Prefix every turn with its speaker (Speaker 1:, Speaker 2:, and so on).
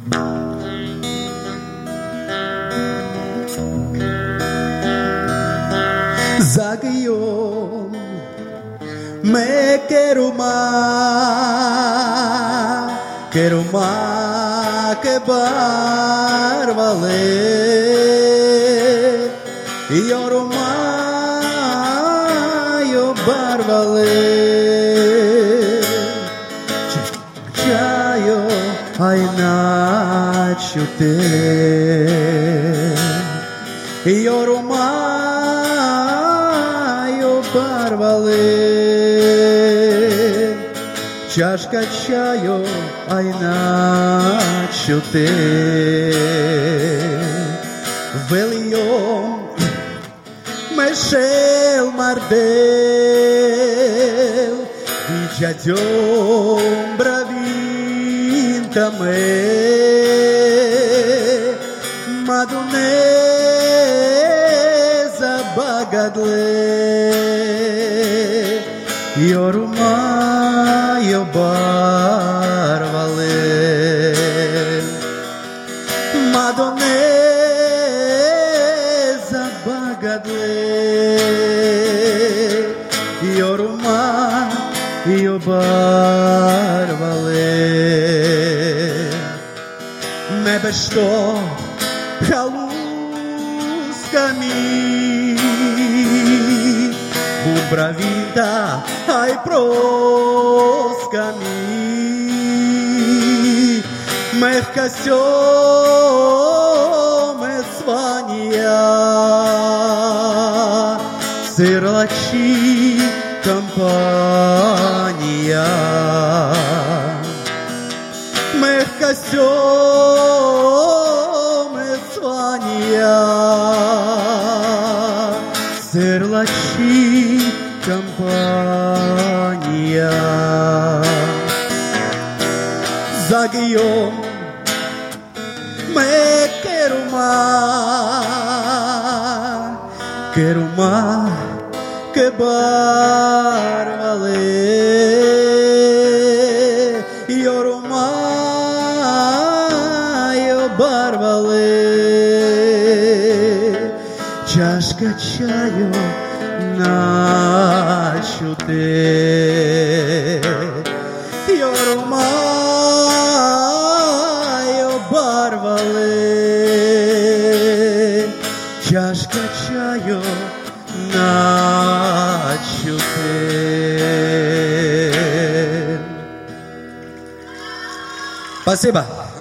Speaker 1: Zagayom me quero más que barbale yo barbale chayo ay nachute yo barbale чашка чаю ай начуте Veliom mexel mardel Didjadjom bravintame Maduneza bagadle Yoruma yo barvale Madoneza bagadle Yoruma yo barvale Me besto haluskami Bravinta ai proskami Mehkasio mesvania Sirlachi компания Mehkasio mesvania Sirlachi компания Zagayom me quero más que barbale yo barbale чашка чаю начуте Yoruma yo barbale чашка чаю начуте Спасибо.